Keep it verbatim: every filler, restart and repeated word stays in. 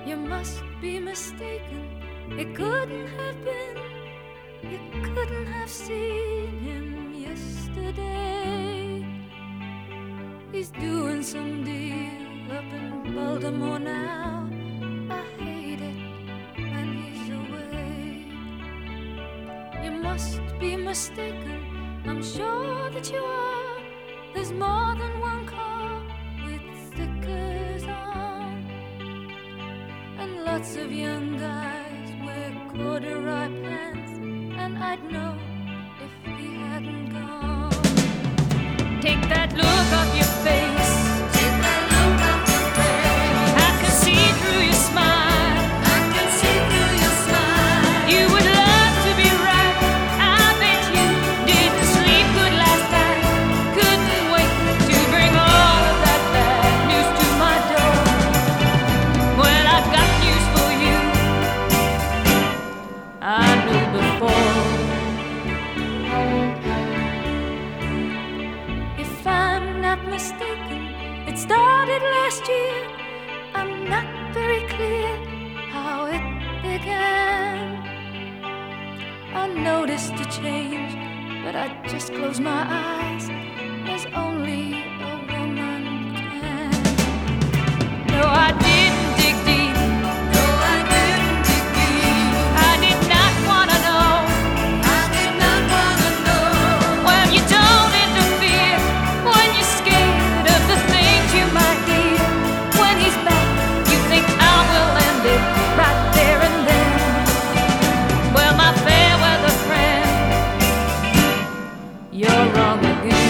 You must be mistaken. It couldn't have been. You couldn't have seen him yesterday. He's doing some deal up in Baltimore now. I hate it when he's away. You must be mistaken. I'm sure that you are. There's more than one car with stickers on, and lots of young guys wear corduroy pants, and I'd know if he hadn't gone. Take that look off your face. Take that look off your face. I can see through your smile. I can see through your smile. You would love to be right. I bet you didn't sleep good last night. Couldn't wait to bring all of that bad news to my door. Well, I've got news for you. I knew before. If I'm not mistaken, it started last year. I'm not very clear how it began. I noticed a change, but I just closed my eyes, as only a woman can. No, I didn't dig deep. No, I didn't dig deep. I did not want to know. I did not want to know. Well, you don't interfere when you're scared of the things you might hear. When he's back, you think I will end it right there and then. Well, my fair weather friend, you're wrong again.